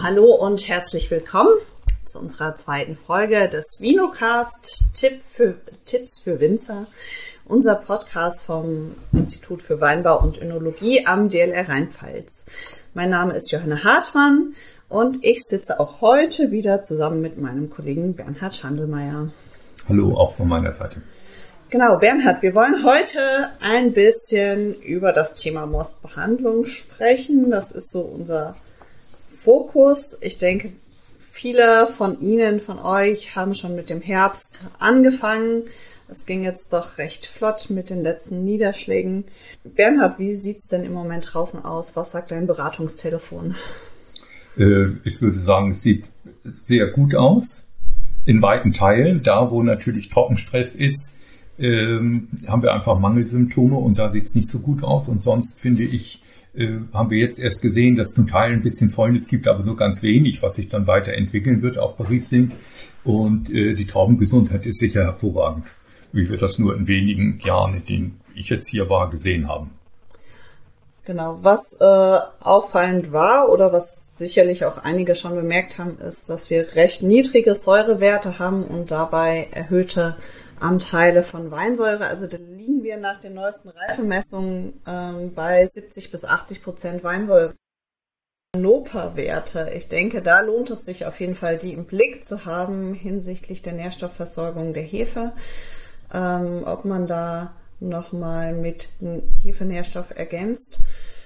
Hallo und herzlich willkommen zu unserer zweiten Folge des Vinocast Tipps für Winzer, unser Podcast vom Institut für Weinbau und Önologie am DLR Rheinpfalz. Mein Name ist Johanna Hartmann und ich sitze auch heute wieder zusammen mit meinem Kollegen Bernhard Schandelmeier. Hallo, auch von meiner Seite. Genau, Bernhard, wir wollen heute ein bisschen über das Thema Mostbehandlung sprechen. Das ist so unser Fokus. Ich denke, viele von Ihnen, von euch, haben schon mit dem Herbst angefangen. Es ging jetzt doch recht flott mit den letzten Niederschlägen. Bernhard, wie sieht's denn im Moment draußen aus? Was sagt dein Beratungstelefon? Ich würde sagen, es sieht sehr gut aus. In weiten Teilen, da wo natürlich Trockenstress ist, haben wir einfach Mangelsymptome und da sieht es nicht so gut aus. Und sonst finde ich, haben wir jetzt erst gesehen, dass zum Teil ein bisschen Fäulnis gibt, aber nur ganz wenig, was sich dann weiterentwickeln wird, auch bei Riesling. Und die Traubengesundheit ist sicher hervorragend, wie wir das nur in wenigen Jahren, in denen ich jetzt hier war, gesehen haben. Genau, was auffallend war oder was sicherlich auch einige schon bemerkt haben, ist, dass wir recht niedrige Säurewerte haben und dabei erhöhte Anteile von Weinsäure. Also da liegen wir nach den neuesten Reifenmessungen bei 70-80% Weinsäure. NOPA-Werte, ich denke, da lohnt es sich auf jeden Fall, die im Blick zu haben hinsichtlich der Nährstoffversorgung der Hefe. Ob man da nochmal mit Hefenährstoff ergänzt.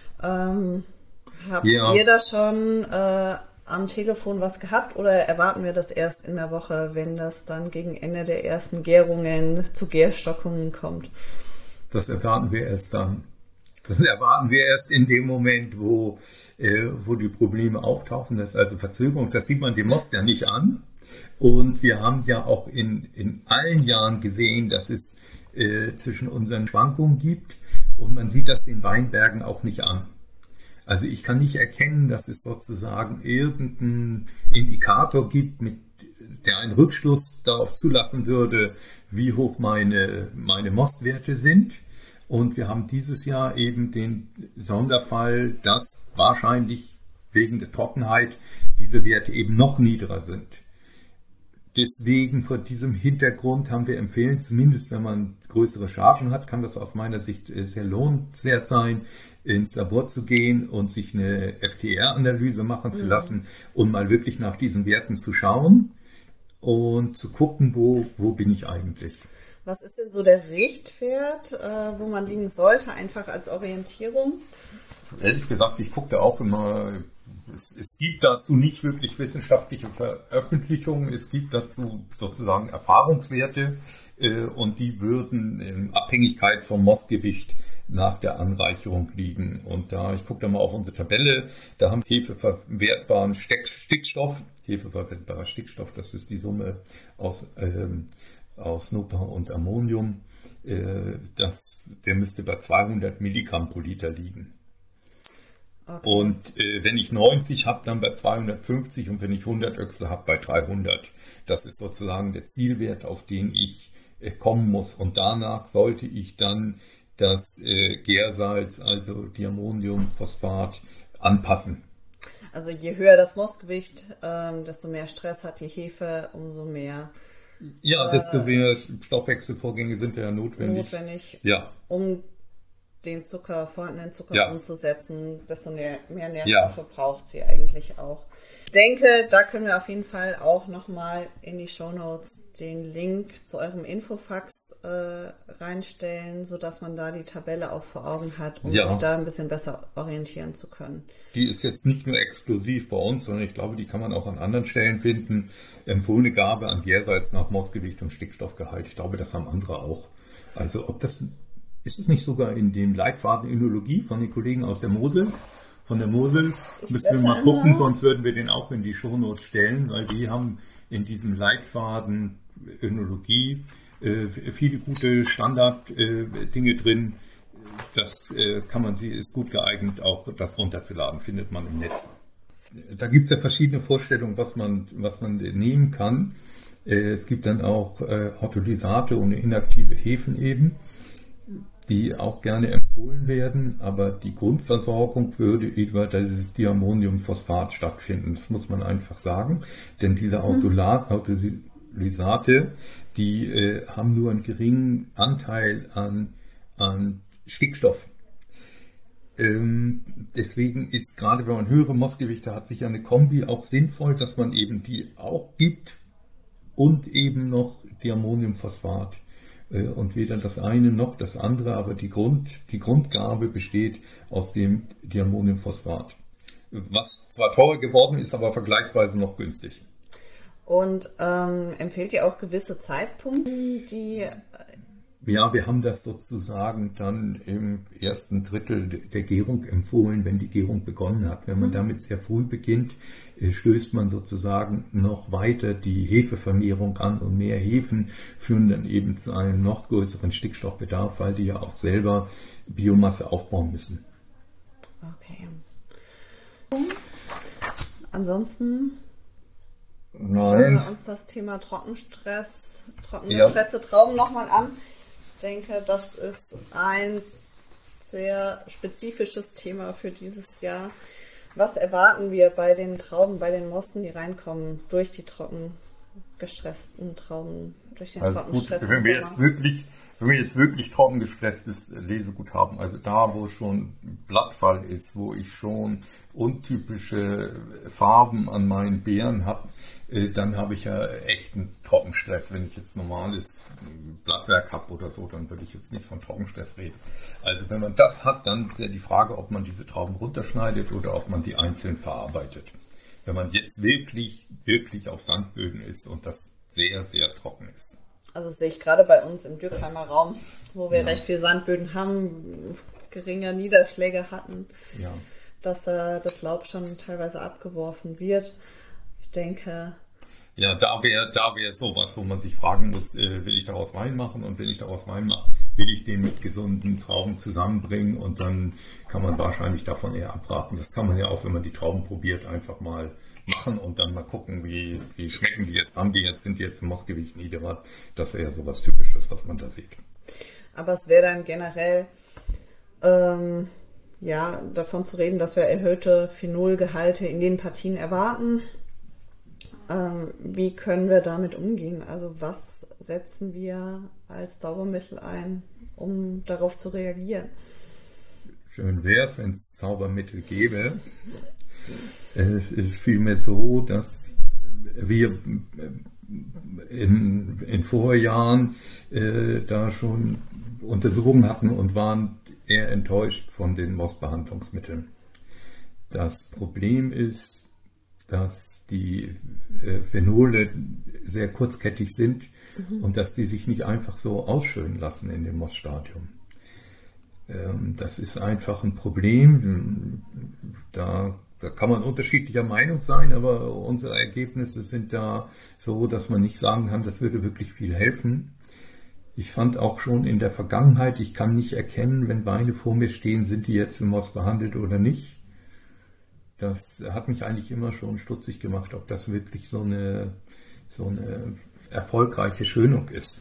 Habt ihr da schon am Telefon was gehabt oder erwarten wir das erst in der Woche, wenn das dann gegen Ende der ersten Gärungen zu Gärstockungen kommt? Das erwarten wir erst dann. Das erwarten wir erst in dem Moment, wo die Probleme auftauchen. Das ist also Verzögerung. Das sieht man dem Most ja nicht an. Und wir haben ja auch in allen Jahren gesehen, dass es zwischen unseren Schwankungen gibt. Und man sieht das den Weinbergen auch nicht an. Also ich kann nicht erkennen, dass es sozusagen irgendeinen Indikator gibt, der einen Rückschluss darauf zulassen würde, wie hoch meine Mostwerte sind. Und wir haben dieses Jahr eben den Sonderfall, dass wahrscheinlich wegen der Trockenheit diese Werte eben noch niedriger sind. Deswegen vor diesem Hintergrund haben wir empfehlen, zumindest wenn man größere Chargen hat, kann das aus meiner Sicht sehr lohnenswert sein, ins Labor zu gehen und sich eine FTR-Analyse machen zu lassen und mal wirklich nach diesen Werten zu schauen und zu gucken, wo bin ich eigentlich. Was ist denn so der Richtwert, wo man liegen sollte, einfach als Orientierung? Ehrlich gesagt, ich gucke da auch immer. Es gibt dazu nicht wirklich wissenschaftliche Veröffentlichungen, es gibt dazu sozusagen Erfahrungswerte und die würden in Abhängigkeit vom Mostgewicht nach der Anreicherung liegen. Und ich gucke da mal auf unsere Tabelle, da haben hefeverwertbaren Stickstoff, hefeverwertbarer Stickstoff, das ist die Summe aus NOPA und Ammonium, der müsste bei 200 Milligramm pro Liter liegen. Okay. Und wenn ich 90 habe, dann bei 250 und wenn ich 100 Öchsel habe, bei 300. Das ist sozusagen der Zielwert, auf den ich kommen muss. Und danach sollte ich dann das Gärsalz, also Diammoniumphosphat, anpassen. Also je höher das Mostgewicht, desto mehr Stress hat die Hefe, umso mehr. Ja, desto mehr Stoffwechselvorgänge sind ja notwendig. Ja. Um den vorhandenen Zucker umzusetzen, desto mehr Nährstoffe braucht sie eigentlich auch. Ich denke, da können wir auf jeden Fall auch nochmal in die Shownotes den Link zu eurem Infofax reinstellen, sodass man da die Tabelle auch vor Augen hat, um sich da ein bisschen besser orientieren zu können. Die ist jetzt nicht nur exklusiv bei uns, sondern ich glaube, die kann man auch an anderen Stellen finden. Empfohlene Gabe an Gärsalz nach Mostgewicht und Stickstoffgehalt. Ich glaube, das haben andere auch. Also ist es nicht sogar in dem Leitfaden Önologie von den Kollegen aus der Mosel? Von der Mosel müssen wir mal gucken, sonst würden wir den auch in die Shownotes stellen, weil die haben in diesem Leitfaden Önologie viele gute Standard-Dinge drin. Das ist gut geeignet, auch das runterzuladen, findet man im Netz. Da gibt es ja verschiedene Vorstellungen, was man nehmen kann. Es gibt dann auch Autolysate und inaktive Hefen eben, die auch gerne empfohlen empfohlen werden, aber die Grundversorgung würde über dieses Diammoniumphosphat stattfinden. Das muss man einfach sagen, denn diese Autolysate, die haben nur einen geringen Anteil an Stickstoff. Deswegen ist gerade, wenn man höhere Mostgewichte hat, sicher eine Kombi auch sinnvoll, dass man eben die auch gibt und eben noch Diammoniumphosphat. Und weder das eine noch das andere, aber die Grundgabe besteht aus dem Diammoniumphosphat. Was zwar teurer geworden ist, aber vergleichsweise noch günstig. Und empfiehlt ihr auch gewisse Zeitpunkte, die... Ja, wir haben das sozusagen dann im ersten Drittel der Gärung empfohlen, wenn die Gärung begonnen hat. Wenn man damit sehr früh beginnt, stößt man sozusagen noch weiter die Hefevermehrung an und mehr Hefen führen dann eben zu einem noch größeren Stickstoffbedarf, weil die ja auch selber Biomasse aufbauen müssen. Okay. Ansonsten schauen wir uns das Thema trockengestresste Trauben nochmal an. Ich denke, das ist ein sehr spezifisches Thema für dieses Jahr. Was erwarten wir bei den Trauben, bei den Mosten, die reinkommen durch die trockengestressten Trauben, durch den trockengestressten Wenn wir jetzt wirklich trockengestresstes Lesegut haben, also da, wo schon Blattfall ist, wo ich schon untypische Farben an meinen Beeren habe, dann habe ich ja echt einen Trockenstress. Wenn ich jetzt normales Blattwerk habe oder so, dann würde ich jetzt nicht von Trockenstress reden. Also wenn man das hat, dann wäre die Frage, ob man diese Trauben runterschneidet oder ob man die einzeln verarbeitet. Wenn man jetzt wirklich auf Sandböden ist und das sehr, sehr trocken ist. Also das sehe ich gerade bei uns im Dürkheimer Raum, wo wir recht viel Sandböden haben, geringe Niederschläge hatten, dass das Laub schon teilweise abgeworfen wird. Ich denke... Ja, da wäre sowas, wo man sich fragen muss, will ich daraus Wein machen? Und wenn ich daraus Wein mache, will ich den mit gesunden Trauben zusammenbringen? Und dann kann man wahrscheinlich davon eher abraten. Das kann man ja auch, wenn man die Trauben probiert, einfach mal machen und dann mal gucken, wie schmecken die jetzt, sind die jetzt im Mostgewicht niedriger. Das wäre ja sowas Typisches, was man da sieht. Aber es wäre dann generell davon zu reden, dass wir erhöhte Phenolgehalte in den Partien erwarten. Wie können wir damit umgehen? Also was setzen wir als Zaubermittel ein, um darauf zu reagieren? Schön wäre es, wenn es Zaubermittel gäbe. Es ist vielmehr so, dass wir in Vorjahren da schon Untersuchungen hatten und waren eher enttäuscht von den Mostbehandlungsmitteln. Das Problem ist, dass die Phenole sehr kurzkettig sind und dass die sich nicht einfach so ausschönen lassen in dem Moststadium. Das ist einfach ein Problem. Da kann man unterschiedlicher Meinung sein, aber unsere Ergebnisse sind da so, dass man nicht sagen kann, das würde wirklich viel helfen. Ich fand auch schon in der Vergangenheit, ich kann nicht erkennen, wenn Weine vor mir stehen, sind die jetzt im Most behandelt oder nicht. Das hat mich eigentlich immer schon stutzig gemacht, ob das wirklich so eine erfolgreiche Schönung ist.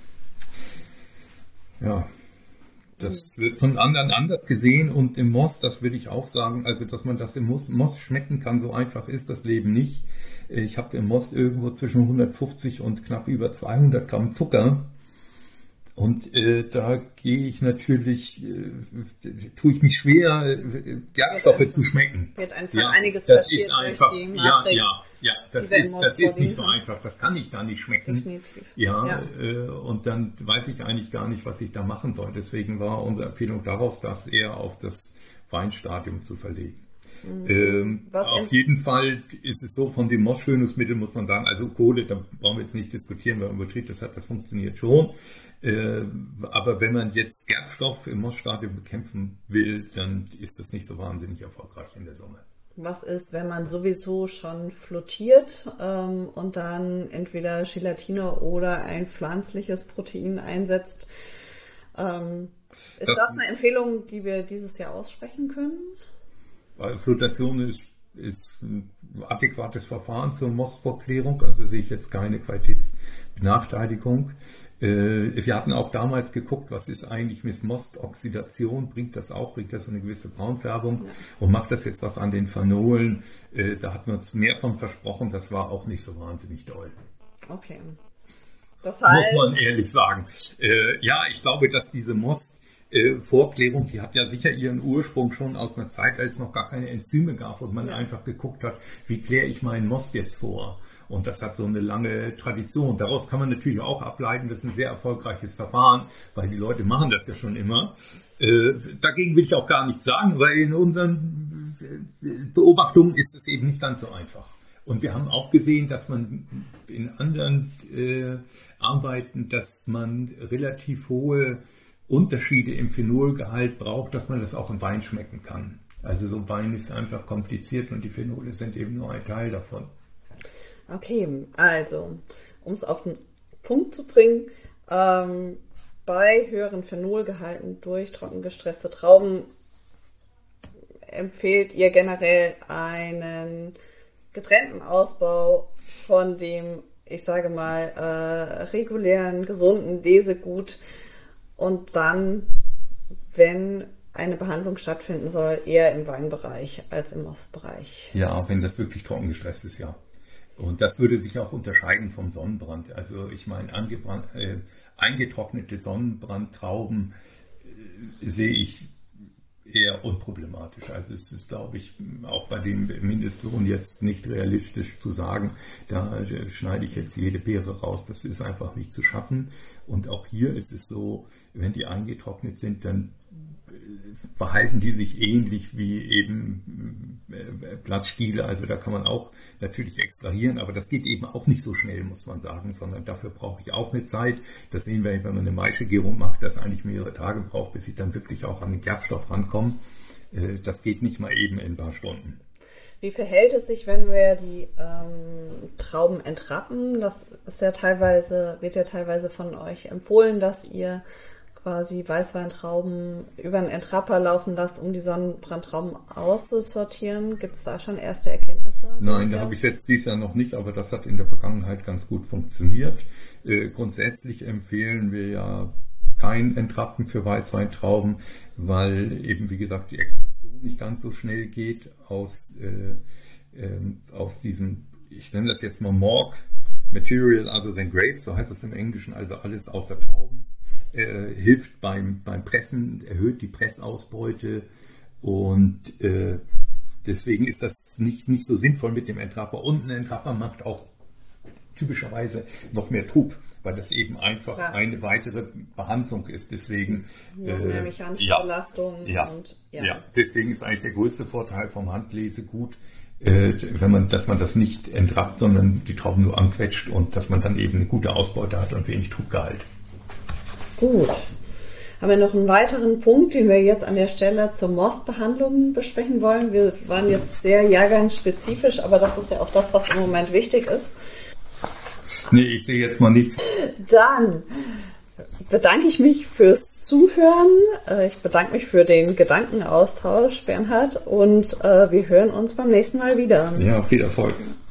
Ja, das wird von anderen anders gesehen und im Most, das würde ich auch sagen, also dass man das im Most schmecken kann, so einfach ist das Leben nicht. Ich habe im Most irgendwo zwischen 150 und knapp über 200 Gramm Zucker. Und da gehe ich natürlich, tue ich mich schwer, Gerbstoffe zu schmecken. Wird einfach einiges das passiert ist einfach, durch die Matrix. Das ist nicht so einfach. Das kann ich da nicht schmecken. Definitiv. Und dann weiß ich eigentlich gar nicht, was ich da machen soll. Deswegen war unsere Empfehlung daraus, das eher auf das Weinstadium zu verlegen. Auf jeden Fall ist es so, von dem Mostschönungsmittel muss man sagen, also Kohle, da brauchen wir jetzt nicht diskutieren, weil man Botrytis hat, das funktioniert schon. Aber wenn man jetzt Gerbstoff im Moststadium bekämpfen will, dann ist das nicht so wahnsinnig erfolgreich in der Summe. Was ist, wenn man sowieso schon flottiert und dann entweder Gelatine oder ein pflanzliches Protein einsetzt? Ist das eine Empfehlung, die wir dieses Jahr aussprechen können? Flotation ist ein adäquates Verfahren zur Mostvorklärung, also sehe ich jetzt keine Benachteiligung. Wir hatten auch damals geguckt, was ist eigentlich mit Mostoxidation, bringt das so eine gewisse Braunfärbung und macht das jetzt was an den Phenolen? Da hatten wir uns mehr von versprochen, das war auch nicht so wahnsinnig doll. Okay. Das heißt, muss man ehrlich sagen. Ich glaube, dass diese Most-Vorklärung, die hat ja sicher ihren Ursprung schon aus einer Zeit, als es noch gar keine Enzyme gab und man einfach geguckt hat, wie kläre ich meinen Most jetzt vor? Und das hat so eine lange Tradition. Daraus kann man natürlich auch ableiten, das ist ein sehr erfolgreiches Verfahren, weil die Leute machen das ja schon immer. Dagegen will ich auch gar nichts sagen, weil in unseren Beobachtungen ist es eben nicht ganz so einfach. Und wir haben auch gesehen, dass man in anderen Arbeiten, dass man relativ hohe Unterschiede im Phenolgehalt braucht, dass man das auch im Wein schmecken kann. Also so ein Wein ist einfach kompliziert und die Phenole sind eben nur ein Teil davon. Okay, also, um es auf den Punkt zu bringen, bei höheren Phenolgehalten durch trockengestresste Trauben empfehlt ihr generell einen getrennten Ausbau von dem, ich sage mal, regulären, gesunden Lesegut und dann, wenn eine Behandlung stattfinden soll, eher im Weinbereich als im Mostbereich. Ja, wenn das wirklich trockengestresst ist, ja. Und das würde sich auch unterscheiden vom Sonnenbrand. Also ich meine, eingetrocknete Sonnenbrandtrauben sehe ich eher unproblematisch. Also es ist, glaube ich, auch bei dem Mindestlohn jetzt nicht realistisch zu sagen, da schneide ich jetzt jede Beere raus. Das ist einfach nicht zu schaffen. Und auch hier ist es so, wenn die eingetrocknet sind, dann verhalten die sich ähnlich wie eben Blattstiele. Also da kann man auch natürlich extrahieren, aber das geht eben auch nicht so schnell, muss man sagen, sondern dafür brauche ich auch eine Zeit. Das sehen wir, wenn man eine Maischegärung macht, dass eigentlich mehrere Tage braucht, bis ich dann wirklich auch an den Gerbstoff rankomme. Das geht nicht mal eben in ein paar Stunden. Wie verhält es sich, wenn wir die Trauben entrappen? Das ist ja wird ja teilweise von euch empfohlen, dass ihr quasi Weißweintrauben über einen Entrapper laufen lasst, um die Sonnenbrandtrauben auszusortieren. Gibt es da schon erste Erkenntnisse? Nein, da habe ich jetzt dieses Jahr noch nicht, aber das hat in der Vergangenheit ganz gut funktioniert. Grundsätzlich empfehlen wir ja kein Entrappen für Weißweintrauben, weil eben, wie gesagt, die Extraktion nicht ganz so schnell geht aus diesem, ich nenne das jetzt mal Morg Material, also den Grapes, so heißt es im Englischen, also alles aus der Trauben. Hilft beim Pressen, erhöht die Pressausbeute und deswegen ist das nicht so sinnvoll mit dem Entrapper. Und ein Entrapper macht auch typischerweise noch mehr Trub, weil das eben einfach eine weitere Behandlung ist. Deswegen noch mehr mechanische Belastung. Ja, deswegen ist eigentlich der größte Vorteil vom Handlesegut, dass man das nicht entrappt, sondern die Trauben nur anquetscht und dass man dann eben eine gute Ausbeute hat und wenig Trubgehalt. Gut. Haben wir noch einen weiteren Punkt, den wir jetzt an der Stelle zur Mostbehandlung besprechen wollen? Wir waren jetzt sehr jahrgangsspezifisch, aber das ist ja auch das, was im Moment wichtig ist. Nee, ich sehe jetzt mal nichts. Dann bedanke ich mich fürs Zuhören. Ich bedanke mich für den Gedankenaustausch, Bernhard, und wir hören uns beim nächsten Mal wieder. Ja, viel Erfolg.